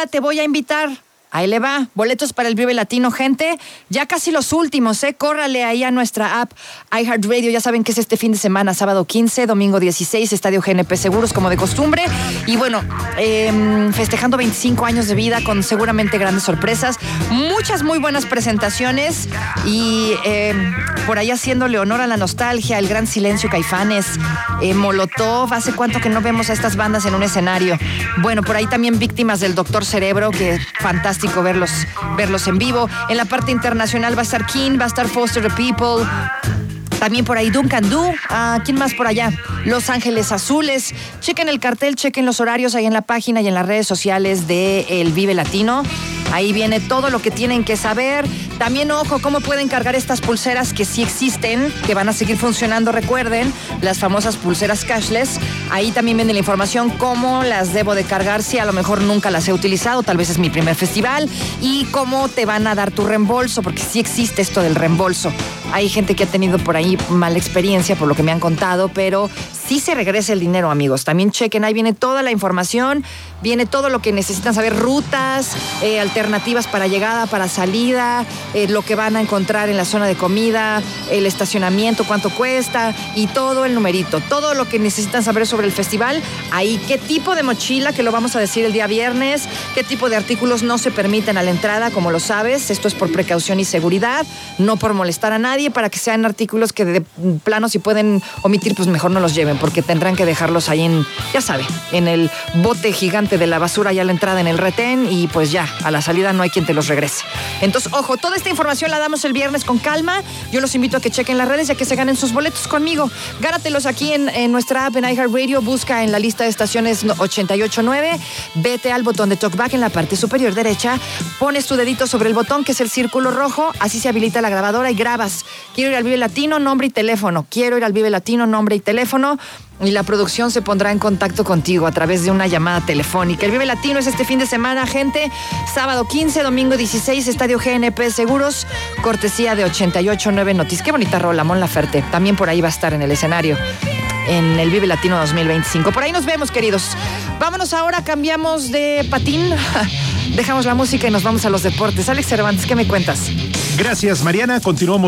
ahora te voy a invitar. Ahí le va, boletos para el Vive Latino, gente. Ya casi los últimos, Córrale ahí a nuestra app iHeartRadio. Ya saben que es este fin de semana, sábado 15, domingo 16, Estadio GNP Seguros, como de costumbre. Y bueno, festejando 25 años de vida con seguramente grandes sorpresas. Muchas muy buenas presentaciones. Y por ahí haciéndole honor a la nostalgia, el Gran Silencio, Caifanes, Molotov. ¿Hace cuánto que no vemos a estas bandas en un escenario? Bueno, por ahí también Víctimas del Doctor Cerebro, que fantástico verlos en vivo. En la parte internacional va a estar King, va a estar Foster the People. También por ahí Duncan Du. ¿Quién más por allá? Los Ángeles Azules. Chequen el cartel, chequen los horarios ahí en la página y en las redes sociales de El Vive Latino. Ahí viene todo lo que tienen que saber. También, ojo, cómo pueden cargar estas pulseras que sí existen, que van a seguir funcionando, recuerden, las famosas pulseras cashless. Ahí también viene la información, cómo las debo de cargar si a lo mejor nunca las he utilizado, tal vez es mi primer festival, y cómo te van a dar tu reembolso, porque sí existe esto del reembolso. Hay gente que ha tenido por ahí mala experiencia, por lo que me han contado, pero sí se regresa el dinero, amigos. También chequen, ahí viene toda la información, viene todo lo que necesitan saber, rutas, alternativas para llegada, para salida, lo que van a encontrar en la zona de comida, el estacionamiento, cuánto cuesta y todo el numerito, todo lo que necesitan saber sobre el festival. Ahí, qué tipo de mochila, que lo vamos a decir el día viernes, qué tipo de artículos no se permiten a la entrada, como lo sabes. Esto es por precaución y seguridad, no por molestar a nadie, para que sean artículos que de plano, si pueden omitir, pues mejor no los lleven, porque tendrán que dejarlos ahí en, ya sabe, en el bote gigante de la basura ya a la entrada en el retén, y pues ya, a la salida no hay quien te los regrese. Entonces, ojo, toda esta información la damos el viernes con calma. Yo los invito a que chequen las redes y a que se ganen sus boletos conmigo. Gánatelos aquí en nuestra app en iHeartRadio. Busca en la lista de estaciones 88.9. Vete al botón de TalkBack en la parte superior derecha. Pones tu dedito sobre el botón, que es el círculo rojo. Así se habilita la grabadora y grabas. Quiero ir al Vive Latino, nombre y teléfono. Quiero ir al Vive Latino, nombre y teléfono. Y la producción se pondrá en contacto contigo a través de una llamada telefónica. El Vive Latino es este fin de semana, gente. Sábado 15, domingo 16, Estadio GNP Seguros, cortesía de 88.9 Noticias. Qué bonita rola, Mon Laferte. También por ahí va a estar en el escenario en el Vive Latino 2025. Por ahí nos vemos, queridos. Vámonos ahora, cambiamos de patín. Dejamos la música y nos vamos a los deportes. Alex Cervantes, ¿qué me cuentas? Gracias, Mariana. Continuamos